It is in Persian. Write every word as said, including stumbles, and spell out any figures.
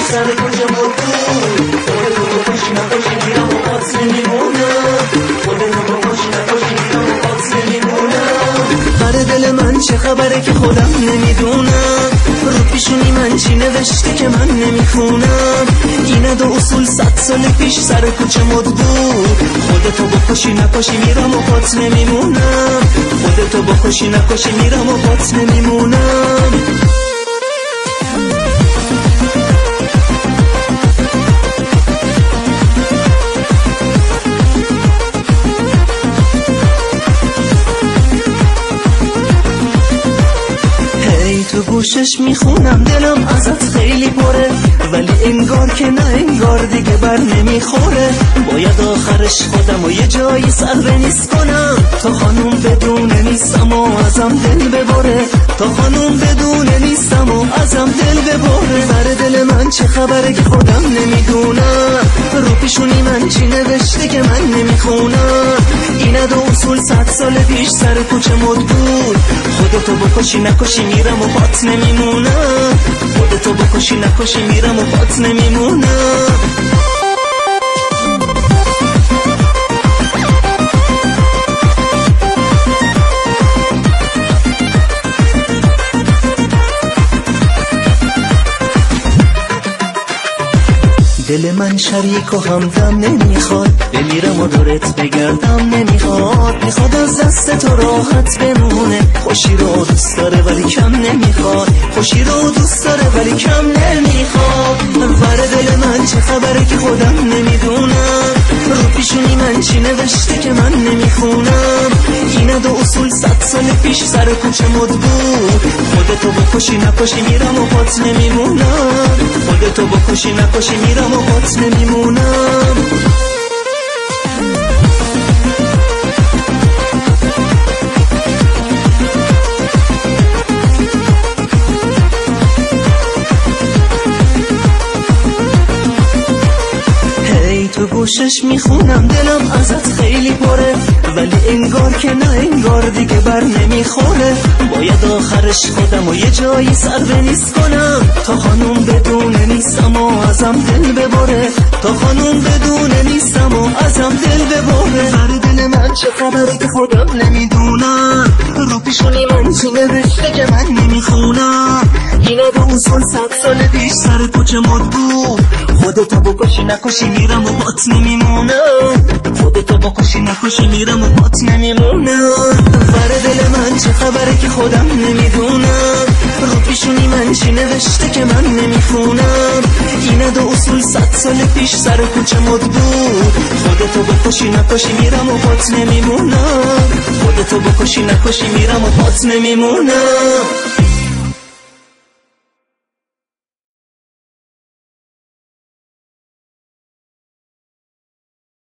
سر کوچه مردون خودتو بکشی نکشی میرم و پات نمیمونم خودتو بکشی نکشی میرم و پات نمیمونم برای دل من چه خبره که خودم نمیدونم رو پیشونی من چی نوشته که من نمیخونم اینه دو اصول صد سال پیش سر کوچه مد بود خودتو بکشی نکشی میرم و پات نمیمونم خودتو بکشی نکشی میرم و پات نمیمونم تو گوشش میخونم دلم ازت خیلی پره ولی انگار که نه انگار دیگه بر نمیخوره باید آخرش خودم و یه جایی سر بنیز کنم تا خانوم بدونه نیستم و ازم دل ببره تا خانوم بدونه نیستم و ازم دل ببره سر دل من چه خبره که خودم نمیدونم رو پیشونی من چی نوشته که من نمیخونم اینه دو اصول صد سال پیش سر کوچه مد بود خودتو بکشی نکشی میرم و پات نمیمونم خودتو بکشی نکشی میرم و پات نمیمونم دل من شریک و همدم نمیخواد بمیرم و دورت بگردم نمیخواد میخواد از دست تو راحت بمونه خوشی رو دوست داره ولی کم نمیخواد خوشی رو دوست داره ولی کم نمیخواد ور دل من چه خبره که خودم نمیدونم رو پیشونی من چی نوشته که من نمیخونم اینه دو اصول صد سال پیش سر کوچه مد بود خودتو بکشی نکشی میرم و پات نمیمونم خودتو بکشی نکشی میرم و پات نمیمونم تو گوشش میخونم دلم ازت خیلی پره ولی انگار که نه انگار دیگه بر نمیخوره باید آخرش خودم و یه جایی سر بنیز کنم تا خانوم بدونه نیستم و ازم دل ببره تا خانوم بدونه نیستم و ازم دل ببره سر دل من چه خبره که خودم نمیدونم رو پیشونی من چی نوشته که من نمیخونم اینه دو اصول صد سال پیش سر کوچه مد بود خودتو بکشی نکشی میرم و پات نمیمونم خودتو بکشی نکشی میرم و پات نمیمونم ور دل من چه خبره که خودم نمیدونم رو پیشونی من چی نوشته که من نمیخونم اینه دو اصول صد سال پیش سر کوچه مد بود خودتو بکشی نکشی میرم و پات نمیمونم خودتو بکشی نکشی میرم و پات نمیمونم